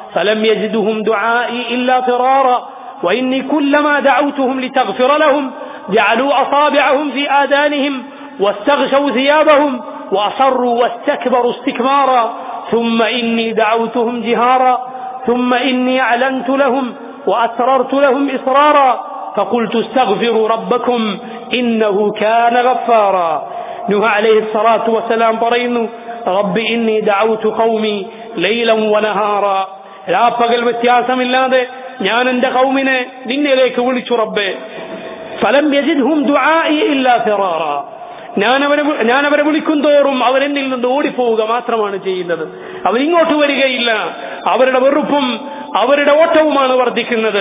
فلم يزدهم دعائي إلا فرارا وإني كلما دعوتهم لتغفر لهم جعلوا أصابعهم في آذانهم واستغشوا ثيابهم وأصروا واستكبروا استكبارا ثم إني دعوتهم جهارا ثم إني أعلنت لهم وأسررت لهم إصرارا فقلت استغفروا ربكم إنه كان غفارا. നൂഹ് അലൈഹി സ്വലാത്തു വസ്സലാം പറയുന്നു, റബ്ബി ഇന്നി ദഅൗതു ഖൗമി ലൈലൻ വനഹാറ, രാപ്പകൽ വ്യത്യാസമില്ലാതെ ഞാൻ എന്റെ ഖൗമിനെ നിന്നിലേക്ക് വിളിച്ചു റബ്ബേ. ഫലം യജിദ്ഹും ദുആഇ ഇല്ലാ ഫിറാറ, ഞാൻ അവരെ ഞാൻ അവരെ വിളിക്കും തോറും അവരെന്നിൽ നിന്ന് ഓടിപ്പോവുക മാത്രമാണ് ചെയ്യുന്നത്. അവരിങ്ങോട്ട് വരികയില്ല. അവരുടെ വെറുപ്പും അവരുടെ ഓട്ടവുമാണ് വർദ്ധിക്കുന്നത്.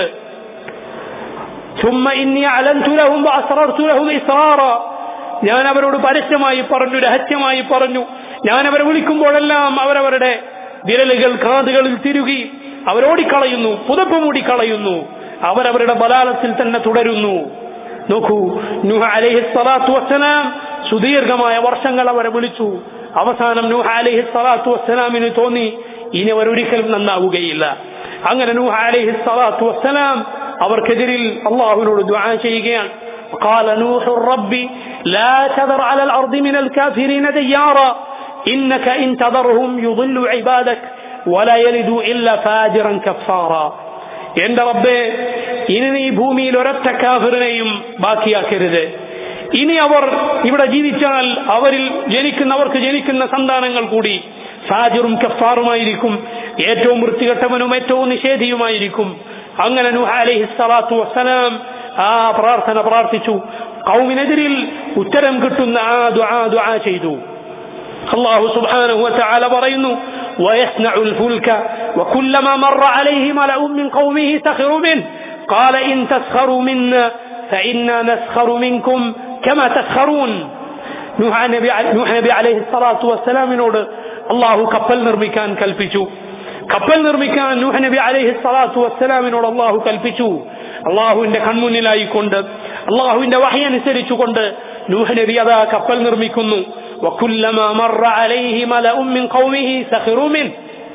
ثم إني أعلنت لهم وأسررت لهم إسرارا, ഞാൻ അവരോട് പരസ്യമായി പറഞ്ഞു, രഹസ്യമായി പറഞ്ഞു. ഞാൻ അവരെ വിളിക്കുമ്പോഴെല്ലാം അവരവരുടെ വിരലുകൾ കാതുകളിൽ തിരുകി അവരോടിക്കളയുന്നു, പുതപ്പ് മൂടിക്കളയുന്നു. അവരവരുടെ ബലാലത്തിൽ തന്നെ തുടരുന്നു. നോക്കൂ, നൂഹ് അലൈഹി സ്വലാത്തു വസ്സലാം സുദീർഘമായ വർഷങ്ങൾ അവരെ വിളിച്ചു. അവസാനം നൂഹ് അലൈഹി സ്വലാത്തു വസ്സലാമിന് തോന്നി ഇനി അവരൊരിക്കലും നന്നാവുകയില്ല. അങ്ങനെ നൂഹ് അലൈഹി സ്വലാത്തു വസ്സലാം അവർക്കെതിരിൽ അള്ളാഹുവിനോട് ദുആ ചെയ്യുകയാണ്. قال نوح رب لا تذر على الأرض من الكافرين ديارا إنك إن تذرهم يضل عبادك ولا يلدوا إلا فاجرا كفارا. എന്റെ റബ്ബേ, ഇനി നീ ഭൂമിയിൽ ഒരൊറ്റ കാഫിറിനെയും ബാക്കിയാക്കരുത്. ഇനി അവർ ഇവിടെ ജീവിച്ചാൽ അവരിൽ ജനിക്കുന്നവർക്ക് ജനിക്കുന്ന സന്താനങ്ങൾ കൂടി ഫാജിറും കഫാറുമായിരിക്കും, ഏറ്റവും വൃത്തികെട്ടവനും ഏറ്റവും നിഷേധിയുമായിരിക്കും. അങ്ങനെ നൂഹ് അലൈഹി സ്വലാത്തു വസ്സലാം ആ പ്രാർത്ഥന പ്രാർത്ഥിച്ചു. ഖൗമിനെതിരിൽ ഉത്തരം കിട്ടുന്ന ആ ദുആ ദുആ ചെയ്തു. അല്ലാഹു സുബ്ഹാനഹു വ തആല പറയുന്നു, വയസ്നഉ الفلك وكلما مر عليه ملأ من قومه سخروا منه قال إن تسخروا منا فإنا نسخر منكم كما تسخرون. നൂഹ് നബി നൂഹ് നബി അലൈഹി സ്വലാത്തു വസ്സലാമിനോട് അല്ലാഹു കപ്പൽ നിർമ്മിക്കാൻ കൽപ്പിച്ചു. കപ്പൽ നിർമ്മിക്കാൻ നൂഹ് നബി അലൈഹി സ്വലാത്തു വസ്സലാമിനോട് അല്ലാഹു കൽപ്പിച്ചു. അള്ളാഹുവിന്റെ കൺമുന്നിലായിക്കൊണ്ട് അള്ളാഹുവിന്റെ വഹി അനുസരിച്ചുകൊണ്ട് നൂഹ് നബി അതാ കപ്പൽ നിർമ്മിക്കുന്നു. വകുല്ലമാ മറ അലൈഹി മലഉം മിൻ ഖൗമിഹി സഖിറു മിൻ,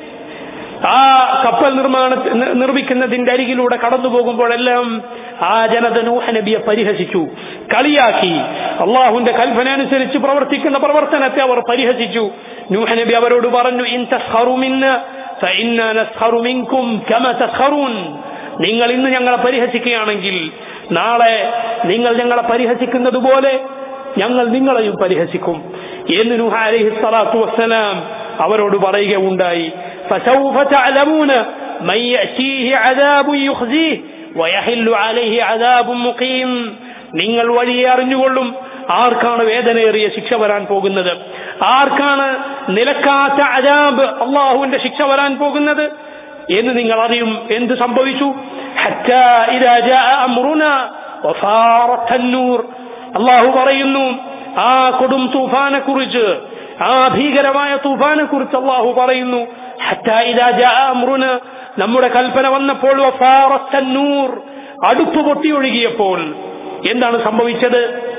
ആ കപ്പൽ നിർമ്മാണ നിർമ്മിക്കുന്നതിന്റെ അരികിലൂടെ കടന്നു പോകുമ്പോഴെല്ലാം ആ ജനത നൂഹ് നബിയെ പരിഹസിച്ചു, കളിയാക്കി. അള്ളാഹുവിന്റെ കൽപ്പന അനുസരിച്ച് പ്രവർത്തിക്കുന്ന പ്രവർത്തനത്തെ അവർ പരിഹസിച്ചു. നൂഹ് നബി അവരോട് പറഞ്ഞു, ഇൻ തസ്ഖറു മിന്നാ ഫഇന്നാ നസ്ഖറു മിൻകും കമാ തസ്ഖറൂൻ, നിങ്ങൾ ഇന്ന് ഞങ്ങളെ പരിഹസിക്കുകയാണെങ്കിൽ നാളെ നിങ്ങൾ ഞങ്ങളെ പരിഹസിക്കുന്നത് പോലെ ഞങ്ങൾ നിങ്ങളെയും പരിഹസിക്കും എന്ന് നൂഹ് അലൈഹി സ്വലാത്തു വസ്സലാം അവരോട് പറയുകയുണ്ടായി. فسوف تعلمون من يأتيه عذاب يخزيه ويحل عليه عذاب مقيم, നിങ്ങൾ വഴിയെ അറിഞ്ഞുകൊള്ളും ആർക്കാണ് വേദനയേറിയ ശിക്ഷ വരാൻ പോകുന്നത്, ആർക്കാണ് നിലക്കാത്ത അദാബ് അള്ളാഹുവിന്റെ ശിക്ഷ വരാൻ പോകുന്നത് എന്ന് നിങ്ങൾ അറിയും. എന്ത് സംഭവിച്ചു? ഹത്താ ഇദാ ജാഅ അംറുനാ വഫാറത അന്നൂർ, അല്ലാഹു പറയുന്നു ആ കൊടും തൂഫാനെ കുറിച്ച്, ആ ഭീകരമായ തൂഫാനെ കുറിച്ച് അല്ലാഹു പറയുന്നു, ഹത്താ ഇദാ ജാഅ അംറുനാ, നമ്മുടെ കൽപ്പന വന്നപ്പോൾ, വഫാറത അന്നൂർ, അടുപ്പ് പൊട്ടിയൊഴുകിയപ്പോൾ. എന്താണ് സംഭവിച്ചത്?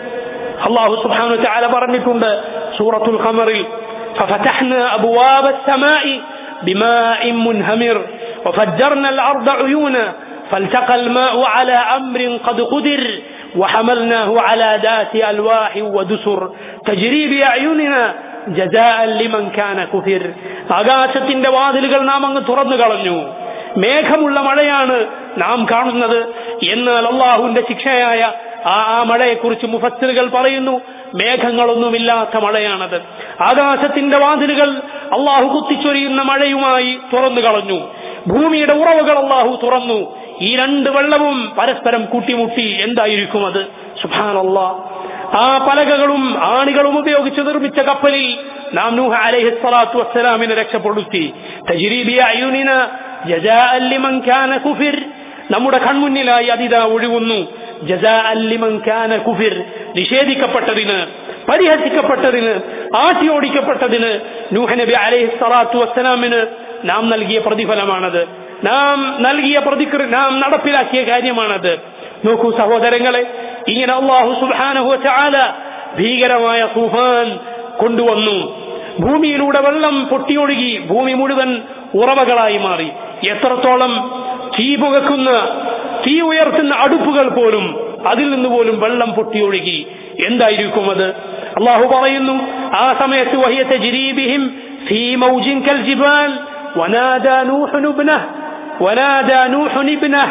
അല്ലാഹു സുബ്ഹാനഹു വ തആല പറഞ്ഞിട്ടുണ്ട് സൂറത്തുൽ ഖമറിൽ, ഫഫതഹ്നാ അബ്വാബ അസ്സമാഇ بماء منهمر وفجرنا الأرض عيونا فالتقى الماء على أمر قد قدر وحملناه على ذات ألواح ودسر تجري بأعيننا جزاء لمن كان كفر. ആകാശത്തിന്റെ വാതിലുകൾ നാം അങ്ങ് തുറന്നു കളഞ്ഞു, മേഘമുള്ള മഴയാണ് നാം കാണുന്നത്. എന്നാൽ അള്ളാഹുവിന്റെ ശിക്ഷയായ ആ മഴയെക്കുറിച്ച് മുഫസ്സിറുകൾ പറയുന്നു, മേഘങ്ങളൊന്നുമില്ലാത്ത മഴയാണത്. ആകാശത്തിന്റെ വാതിലുകൾ അള്ളാഹു കുത്തിച്ചൊരിയുന്ന മഴയുമായി തുറന്നു കളഞ്ഞു. ഭൂമിയുടെ ഉറവുകൾ അള്ളാഹു തുറന്നു. ഈ രണ്ട് വെള്ളവും പരസ്പരം കൂട്ടിമുട്ടി. എന്തായിരിക്കും അത്? സുബ്ഹാനല്ലാഹ്. ആ പലകകളും ആണികളും ഉപയോഗിച്ച് നിർമ്മിച്ച കപ്പലിൽ നാം നൂഹ് അലൈഹി സ്വലാത്തു വസ്സലാമിനെ രക്ഷപ്പെടുത്തി. തജ്രീ ബിഅയുനിനാ ജസാഅൻ ലിമൻ കാന കുഫിർ, നമ്മുടെ കൺമുന്നിലായി അതിതാ ഒഴുകുന്നു. ജസാഅൻ ലിമൻ കാന കുഫിർ, നിഷേധിക്കപ്പെട്ടതിന്, പരിഹസിക്കപ്പെട്ടതിന്, ആട്ടിയോടിക്കപ്പെട്ടതിന് നൂഹ് നബി അലൈഹി സ്വലാത്തു വസ്സലാമിന് നാം നൽകിയ പ്രതിഫലമാണത്. നാം നൽകിയ പ്രതിക്ര നാം നടപ്പിലാക്കിയ കാര്യമാണത്. നോക്കൂ സഹോദരങ്ങളെ, ഇങ്ങനെ അല്ലാഹു സുബ്ഹാനഹു വ തആല ഭീകരമായ തൂഫാൻ കൊണ്ടുവന്നു. ഭൂമിയിലൂടെ വെള്ളം പൊട്ടിയൊഴുകി ഭൂമി മുഴുവൻ ഉറവകളായി മാറി. എത്രത്തോളം തീ പുകക്കുന്ന തീ ഉയർത്തുന്ന അടുപ്പുകൾ പോലും അതിൽ നിന്ന് പോലും വെള്ളം പൊട്ടിയൊഴുകി. എന്തായിരിക്കും അത്? അള്ളാഹു പറയുന്നു, ആ സമയത്ത് വഹിയ തജ്രീ ബിഹിം ഫീ മൗജിൻ കൽ ജിബാൽ വനാദാ നൂഹുൻ ഇബ്നഹു വനാദാ നൂഹുൻ ഇബ്നഹു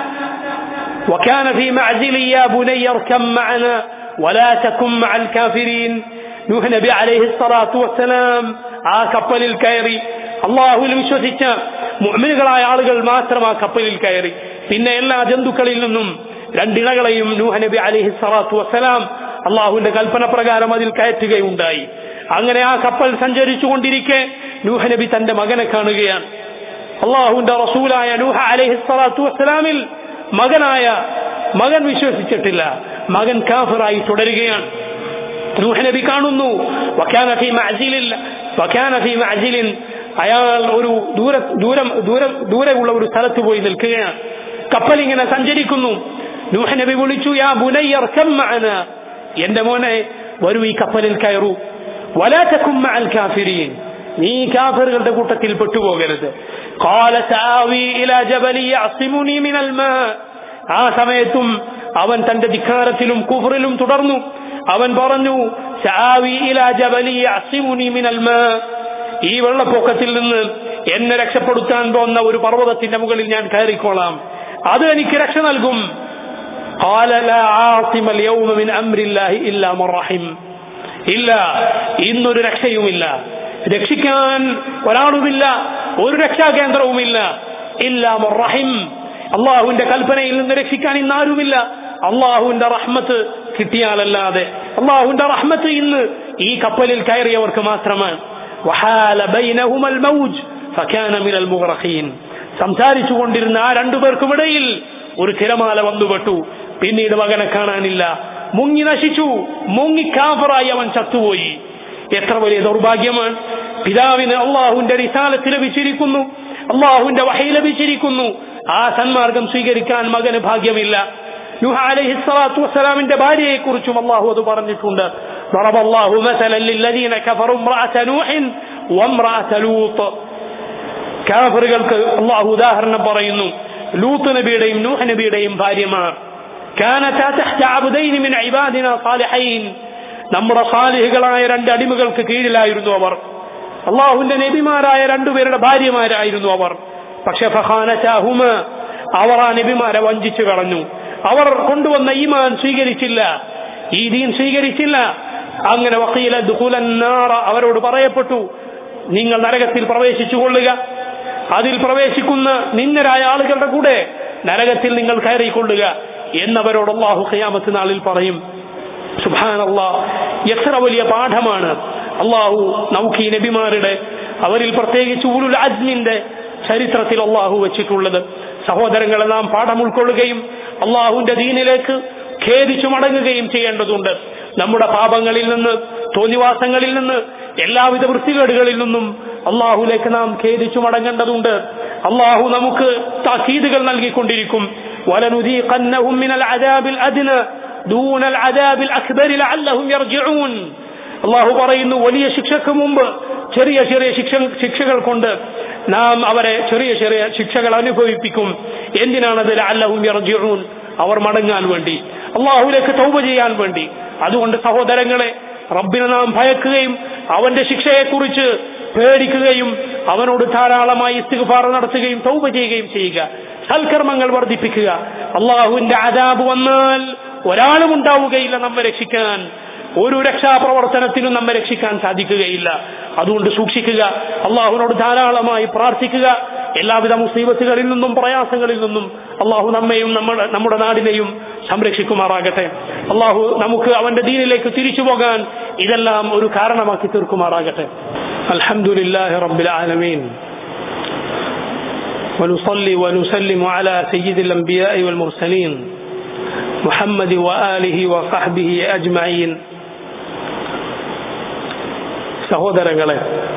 വകാന ഫീ മഅ്സിൽ യാ ബുനയ്യ ഇർകം മഅനാ വലാ തകും മഅൽ കാഫിരീൻ. നൂഹ് നബി അലൈഹി സ്വലാത്തു വസ്സലാം ആ കപ്പലിൽ കയറി. അള്ളാഹുവിൽ വിശ്വസിച്ച മുഅ്മിനുകളായ ആളുകൾ മാത്രം ആ കപ്പലിൽ കയറി. പിന്നെ എല്ലാ ജന്തുക്കളിൽ നിന്നും രണ്ടിണകളെയും നൂഹ് നബി അലൈഹി സ്വലാത്തു വസ്സലാം അള്ളാഹുവിന്റെ കൽപ്പന പ്രകാരം അതിൽ കയറ്റുകയുണ്ടായി. അങ്ങനെ ആ കപ്പൽ സഞ്ചരിച്ചു കൊണ്ടിരിക്കെ നൂഹ് നബി തന്റെ മകനെ കാണുകയാണ്. അള്ളാഹുവിന്റെ റസൂലായ നൂഹ് അലൈഹി സ്വലാത്തു വസ്സലാമിൽ മകനായ മകൻ വിശ്വസിച്ചിട്ടില്ല, മകൻ കാഫിറായി തുടരുകയാണ്. നൂഹ് നബി കാണുന്നു, വകാന ഫീ മഅ്സിലിൻ വകാന ഫീ മഅ്സിലിൻ അയാൾ ഒരു ദൂര ദൂരം ദൂരം ദൂരെയുള്ള ഒരു സ്ഥലത്ത് പോയി നിൽക്കുകയാണ്. കപ്പൽ ഇങ്ങനെ സഞ്ചരിക്കുന്നു. നൂഹ് നബി വിളിച്ചു, യാ ബുനയ്യ ഇർകം മഅനാ, എന്റെ മോനെ വരൂ, ഈ കപ്പലിൽ കയറൂ. വലാ തകും മഅൽ കാഫിരീൻ, നീ കാഫിറുകളുടെ കൂട്ടത്തിൽ പെട്ടുപോകരുത്. ഖാല സആവി ഇലാ ജബലി യഅസിമുനി മിനൽ മാ. ആ സമയത്തും അവൻ തന്റെ ധിക്കാരത്തിലും കുഫറിലും തുടർന്നു. അവൻ പറഞ്ഞു, സആവി ഇലാ ജബലി യഅസിമുനി മിനൽ മാ, ഈ വെള്ളപ്പൊക്കത്തിൽ നിന്ന് എന്നെ രക്ഷപ്പെടുത്താൻ പോകുന്ന ഒരു പർവ്വതത്തിന്റെ മുകളിൽ ഞാൻ കയറിക്കോളാം, അത് എനിക്ക് രക്ഷ നൽകും. ഖാല ലാ ആസിമ അൽയൗമ മിൻ അംരില്ലാഹി ഇല്ലാ മൻ റഹിം. ഇല്ല, ഇന്നൊരു രക്ഷയുമില്ല, രക്ഷിക്കാൻ ഒരാളുമില്ല, ഒരു രക്ഷാകേന്ദ്രവുമില്ല. ഇല്ലാ മൻ റഹിം, അള്ളാഹുവിന്റെ കൽപ്പനയിൽ നിന്ന് രക്ഷിക്കാൻ ഇന്നാരുമില്ല, അള്ളാഹുവിന്റെ റഹ്മത്ത് കിട്ടിയാലല്ലാതെ. അള്ളാഹുവിന്റെ റഹ്മത്ത് ഇന്ന് ഈ കപ്പലിൽ കയറിയവർക്ക് മാത്രമാണ്. വഹാല ബൈനഹുമൽ മൗജ് ഫകാന മിനൽ മുഗ്റഖീൻ. സംസാരിച്ചു കൊണ്ടിരുന്ന ആ രണ്ടുപേർക്കുമിടയിൽ ഒരു തിരമാല വന്നുപെട്ടു. പിന്നീട് മകനെ കാണാനില്ല, മുങ്ങി നശിച്ചു, മുങ്ങി കാഫിറായി അവൻ ചത്തുപോയി. എത്ര വലിയ ദൗർഭാഗ്യമാണ്! പിതാവിന് അള്ളാഹുവിന്റെ റിസാലത്ത് ലഭിച്ചിരിക്കുന്നു, അള്ളാഹുവിന്റെ വഹി ലഭിച്ചിരിക്കുന്നു, ആ സന്മാർഗം സ്വീകരിക്കാൻ മകന് ഭാഗ്യമില്ല. നൂഹ് അലൈഹി സ്വലാത്തു വസ്സലാമിന്റെ ഭാര്യയെ കുറിച്ചും അള്ളാഹു അത് പറഞ്ഞിട്ടുണ്ട്. ضربallahu مثلا للذين كفروا امرأة نوح وامرأة لوط. കാഫിറുകൾക്ക് അള്ളാഹു ഉദാഹരണം പറയുന്നു, ലൂത്ത് നബിയുടെയും നൂഹ് നബിയുടെയും ഭാര്യമാർ. كانتا تحت عبدين من عبادنا صالحين, നമ്മുടെ സാലിഹുകളായ രണ്ട് അടിമകൾക്ക് കീഴിലായിരുന്നു അവർ. അള്ളാഹുവിന്റെ നബിമാരായ രണ്ടുപേരുടെ ഭാര്യമാരായിരുന്നു അവർ. പക്ഷെ ഫഖാനതാഹുമ, അവർ ആ നബിമാരെ വഞ്ചിച്ചു കളഞ്ഞു. അവർ കൊണ്ടുവന്ന ഈമാൻ സ്വീകരിച്ചില്ല, ഈ ദീൻ സ്വീകരിച്ചില്ല. അങ്ങനെ വഖീല ദുഖുലൻ നാറ, അവരോട് പറയപ്പെട്ടു, നിങ്ങൾ നരകത്തിൽ പ്രവേശിച്ചു കൊള്ളുക, അതിൽ പ്രവേശിക്കുന്ന നിന്ദരായ ആളുകളുടെ കൂടെ നരകത്തിൽ നിങ്ങൾ കയറിക്കൊള്ളുക എന്നവരോട് അല്ലാഹു ഖിയാമത്ത് നാളിൽ പറയും. സുബ്ഹാനല്ലാഹ്, എത്ര വലിയ പാഠമാണ് അല്ലാഹു നമുക്ക് ഈ നബിമാരുടെ, അവരിൽ പ്രത്യേകിച്ച് ഉലുൽ അസ്മിന്റെ ചരിത്രത്തിൽ അല്ലാഹു വെച്ചിട്ടുള്ളത്. സഹോദരങ്ങളെ, നാം പാഠം ഉൾക്കൊള്ളുകയും അല്ലാഹുവിന്റെ ദീനിലേക്ക് ഖേദിച്ചു മടങ്ങുകയും ചെയ്യേണ്ടതുണ്ട്. നമ്മുടെ പാപങ്ങളിൽ നിന്ന്, തോന്നിവാസങ്ങളിൽ നിന്ന്, എല്ലാവിധ വൃത്തികേടുകളിൽ നിന്നും അല്ലാഹുവിലേക്ക് നാം ഖേദിച്ചു മടങ്ങേണ്ടതുണ്ട്. അല്ലാഹു നമുക്ക് താക്കീതുകൾ നൽകിക്കൊണ്ടിരിക്കും. വലനുദീഖന്നഹും മിനൽ അദാബിൽ അദ്നാ ദൂനൽ അദാബിൽ അക്ബരി ലഅല്ലഹും യർജിഊൻ. അല്ലാഹു പറയുന്നു, വലിയ ശിക്ഷയ്ക്ക് മുമ്പ് ചെറിയ ചെറിയ ശിക്ഷ ശിക്ഷകൾ കൊണ്ട് നാം അവരെ ചെറിയ ചെറിയ ശിക്ഷകൾ അനുഭവിപ്പിക്കും. എന്തിനാണത്? ലഅല്ലഹും യർജിഊൻ, അവർ മടങ്ങാൻ വേണ്ടി, അല്ലാഹുവിലേക്ക് തൗബ ചെയ്യാൻ വേണ്ടി. അതുകൊണ്ട് സഹോദരങ്ങളെ, റബ്ബിനെ നാം ഭയക്കുകയും അവന്റെ ശിക്ഷയെക്കുറിച്ച് പേടിക്കുകയും അവനോട് ധാരാളമായി ഇസ്തിഗ്ഫാർ നടത്തുകയും തൗബ ചെയ്യുകയും ചെയ്യുക, സൽക്കർമ്മങ്ങൾ വർദ്ധിപ്പിക്കുക. അല്ലാഹുവിന്റെ അദാബ് വന്നാൽ ഒരാളും ഉണ്ടാവുകയില്ല നമ്മെ രക്ഷിക്കാൻ, ഒരു രക്ഷാപ്രവർത്തനത്തിനും നമ്മെ രക്ഷിക്കാൻ സാധിക്കുകയില്ല. അതുകൊണ്ട് സൂക്ഷിക്കുക, അള്ളാഹുവിനോട് ധാരാളമായി പ്രാർത്ഥിക്കുക. എല്ലാവിധ മുസീബത്തുകളിൽ നിന്നും പ്രയാസങ്ങളിൽ നിന്നും അള്ളാഹു നമ്മയും നമ്മുടെ നമ്മുടെ നാടിനെയും സംരക്ഷിക്കുമാറാകട്ടെ. അള്ളാഹു നമുക്ക് അവന്റെ ദീനിലേക്ക് തിരിച്ചു പോകാൻ ഇതെല്ലാം ഒരു കാരണമാക്കി തീർക്കുമാറാകട്ടെ. അൽഹംദുലില്ലാഹി റബ്ബിൽ ആലമീൻ. ونصلي ونسلم على سيد الأنبياء والمرسلين محمد وآله وصحبه أجمعين. സഹോദരങ്ങളെ,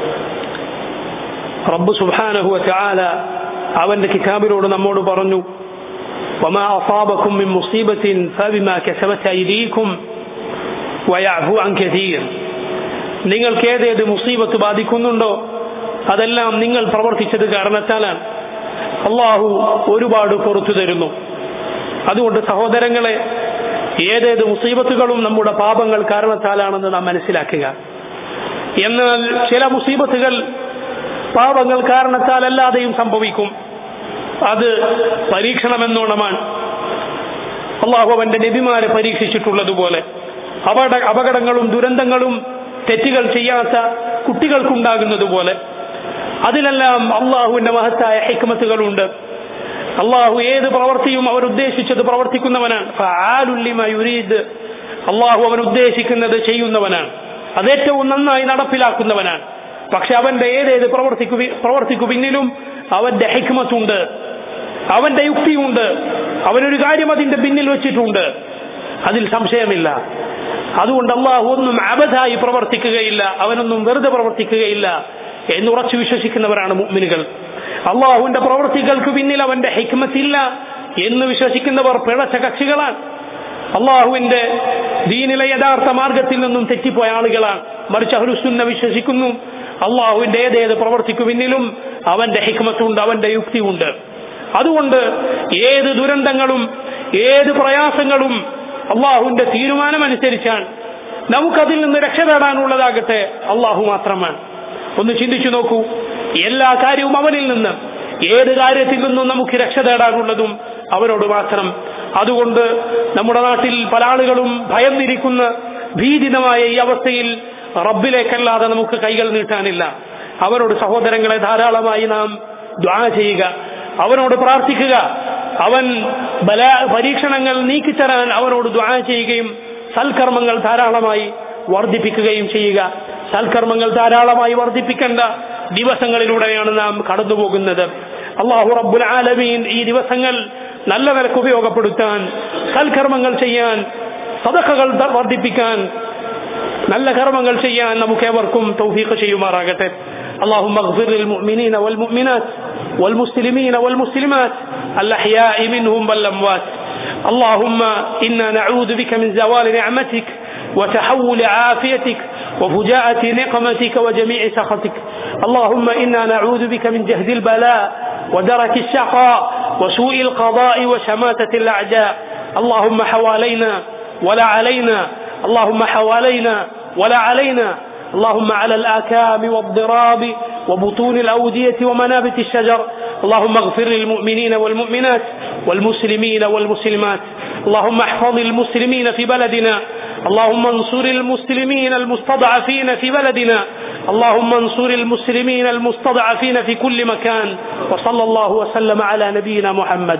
റബ്ബ് സുബ്ഹാനഹു വ തആല അവന്റെ കിതാബിനോട് നമ്മോട് പറഞ്ഞു, വമാ അസാബകും മിൻ മുസീബത്തിൻ ഫബിമാ കസബത് അയ്ദീകും വയഅഫു അൻ കസീർ. നിങ്ങൾക്ക് ഏതേത് മുസീബത്ത് ബാധിക്കുന്നുണ്ടോ അതെല്ലാം നിങ്ങൾ പ്രവർത്തിച്ചത് കാരണത്താലാണ്, അള്ളാഹു ഒരുപാട് പുറത്തു തരുന്നു. അതുകൊണ്ട് സഹോദരങ്ങളെ, ഏതേത് മുസീബത്തുകളും നമ്മുടെ പാപങ്ങൾ കാരണത്താലാണെന്ന് നാം മനസ്സിലാക്കുക. എന്നാൽ ചില മുസീബത്തുകൾ പാപങ്ങൾ കാരണത്താൽ അല്ലാതെയും സംഭവിക്കും. അത് പരീക്ഷണമെന്നോണമാണ്. അള്ളാഹു അവന്റെ നബിമാരെ പരീക്ഷിച്ചിട്ടുള്ളതുപോലെ അപകട അപകടങ്ങളും ദുരന്തങ്ങളും തെറ്റുകൾ ചെയ്യാത്ത കുട്ടികൾക്കുണ്ടാകുന്നത് പോലെ അതിലെല്ലാം അള്ളാഹുവിന്റെ മഹത്തായ ഹിക്മത്തുകളുണ്ട്. അള്ളാഹു ഏത് പ്രവൃത്തിയും അവർ ഉദ്ദേശിച്ചത് പ്രവർത്തിക്കുന്നവനാണ്. ഫഅാലുൽ ലിമാ യുരീദ്, അള്ളാഹു അവൻ ഉദ്ദേശിക്കുന്നത് ചെയ്യുന്നവനാണ്, അതേറ്റവും നന്നായി നടപ്പിലാക്കുന്നവനാണ്. പക്ഷെ അവന്റെ ഏതേത് പ്രവർത്തിക്കു പ്രവർത്തിക്കു പിന്നിലും അവന്റെ ഹിക്മത്തുണ്ട്, അവന്റെ യുക്തിയുണ്ട്, അവനൊരു കാര്യം അതിന്റെ പിന്നിൽ വെച്ചിട്ടുണ്ട്, അതിൽ സംശയമില്ല. അതുകൊണ്ട് അള്ളാഹു ഒന്നും അബദായി പ്രവർത്തിക്കുകയില്ല, അവനൊന്നും വെറുതെ പ്രവർത്തിക്കുകയില്ല എന്നുറച്ചു വിശ്വസിക്കുന്നവരാണ് മുഅ്മിനുകൾ. അള്ളാഹുവിന്റെ പ്രവൃത്തികൾക്ക് പിന്നിൽ അവന്റെ ഹിക്മത്തില്ല എന്ന് വിശ്വസിക്കുന്നവർ പിഴച്ച കക്ഷികളാണ്. അള്ളാഹുവിന്റെ ദീനിലെ യഥാർത്ഥ മാർഗത്തിൽ നിന്നും തെറ്റിപ്പോയ ആളുകളാണ്. മറിച്ച് അഹ്ലുസുന്ന വിശ്വസിക്കുന്നു അള്ളാഹുവിന്റെ ഏതേത് പ്രവർത്തിക്കു പിന്നിലും അവന്റെ ഹിക്മത്തുണ്ട്, അവന്റെ യുക്തിയുണ്ട്. അതുകൊണ്ട് ഏത് ദുരന്തങ്ങളും ഏത് പ്രയാസങ്ങളും അള്ളാഹുവിന്റെ തീരുമാനമനുസരിച്ചാണ്. നമുക്കതിൽ നിന്ന് രക്ഷ നേടാനുള്ളതാകട്ടെ അള്ളാഹു മാത്രമാണ്. ഒന്ന് ചിന്തിച്ചു നോക്കൂ, എല്ലാ കാര്യവും അവനിൽ നിന്ന്, ഏത് കാര്യത്തിൽ നിന്നും നമുക്ക് രക്ഷ നേടാനുള്ളതും അവനോട് മാത്രം. അതുകൊണ്ട് നമ്മുടെ നാട്ടിൽ പല ആളുകളും ഭയന്നിരിക്കുന്ന ഭീതിതമായ ഈ അവസ്ഥയിൽ റബ്ബിലേക്കല്ലാതെ നമുക്ക് കൈകൾ നീട്ടാനില്ല. അവനോട് സഹോദരങ്ങളെ ധാരാളമായി നാം ദുആ ചെയ്യുക, അവനോട് പ്രാർത്ഥിക്കുക. അവൻ ബലാ പരീക്ഷണങ്ങൾ നീക്കിത്തരാൻ അവനോട് ദുആ ചെയ്യുകയും സൽക്കർമ്മങ്ങൾ ധാരാളമായി വർദ്ധിപ്പിക്കുകയും ചെയ്യുക. സൽക്കർമ്മങ്ങൾ ധാരാളമായി വർദ്ധിപ്പിക്കേണ്ട ദിവസങ്ങളിലൂടെയാണ് നാം കടന്നുപോകുന്നത്. അല്ലാഹു റബ്ബുൽ ആലമീൻ ഈ ദിവസങ്ങൾ നല്ല നിലക്ക് ഉപയോഗപ്പെടുത്താൻ, സൽക്കർമ്മങ്ങൾ ചെയ്യാൻ, സദഖകൾ വർദ്ധിപ്പിക്കാൻ, നല്ല കർമ്മങ്ങൾ ചെയ്യാൻ നമുക്കേവർക്കും തൗഫീഖ് ചെയ്യുമാറാകട്ടെ. اللهم اغفر للمؤمنين والمؤمنات والمسلمين والمسلمات الأحياء منهم والأموات. اللهم إنا نعوذ بك من زوال نعمتك وتحول عافيتك وفجاءة نقمتك وجميع سخطك. اللهم إنا نعوذ بك من جهد البلاء ودرك الشقاء وسوء القضاء وشماتة الأعداء. اللهم حوالينا ولا علينا، اللهم حوالينا ولا علينا، اللهم على الآكام والضراب وبطون الأودية ومنابت الشجر. اللهم اغفر للمؤمنين والمؤمنات والمسلمين والمسلمات. اللهم احفظ المسلمين في بلدنا، اللهم انصر المسلمين المستضعفين في بلدنا، اللهم انصر المسلمين المستضعفين في كل مكان. وصلى الله وسلم على نبينا محمد.